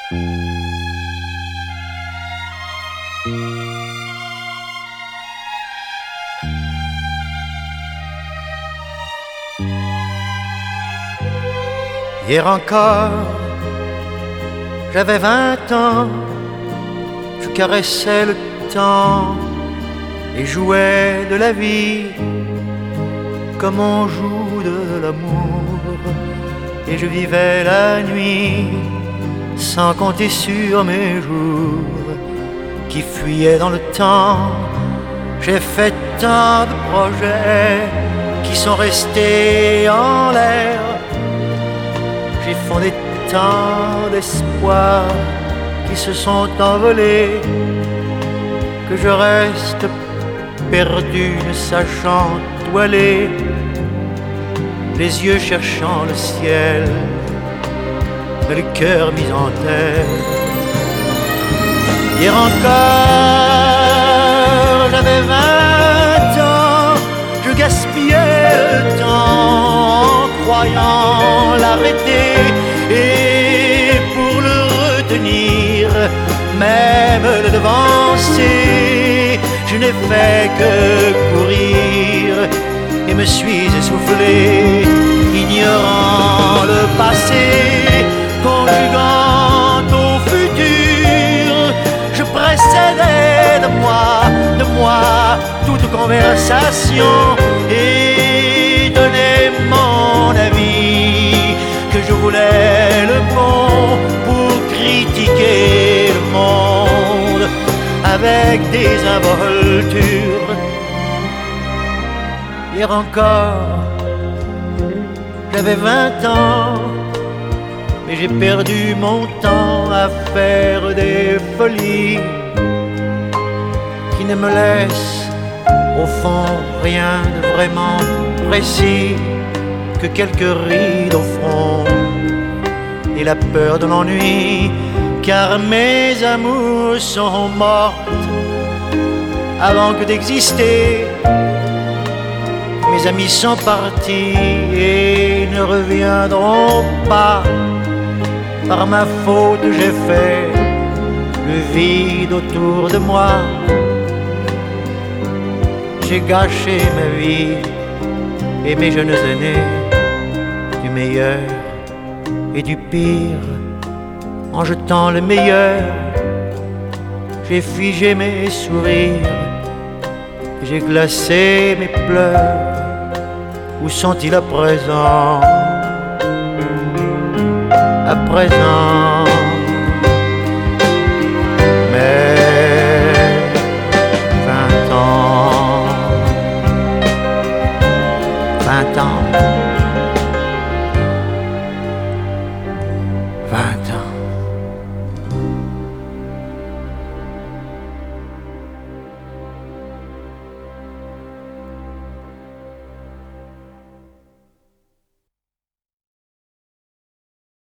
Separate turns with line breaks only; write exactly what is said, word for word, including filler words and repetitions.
Hier encore, j'avais vingt ans, je caressais le temps et jouais de la vie comme on joue de l'amour. Et je vivais la nuit sans compter sur mes jours qui fuyaient dans le temps. J'ai fait tant de projets qui sont restés en l'air. J'ai fondé tant d'espoirs qui se sont envolés que je reste perdu ne sachant où aller, les yeux cherchant le ciel, mais le cœur mis en terre. Hier encore, j'avais vingt ans, je gaspillais le temps en croyant l'arrêter. Et pour le retenir, même le devancer, je n'ai fait que courir et me suis essoufflé, ignorant le passé, conjuguant au futur. Je précédais de moi, de moi, toute conversation et donnais mon avis, que je voulais le bon pour critiquer le monde avec des involtures. Hier encore, j'avais vingt ans, mais j'ai perdu mon temps à faire des folies qui ne me laissent au fond rien de vraiment précis que quelques rides au front et la peur de l'ennui, car mes amours sont mortes avant que d'exister. Mes amis sont partis et ne reviendront pas. Par ma faute j'ai fait le vide autour de moi. J'ai gâché ma vie et mes jeunes aînés, du meilleur et du pire. En jetant le meilleur, j'ai figé mes sourires, j'ai glacé mes pleurs. Où sont-ils à présent? À présent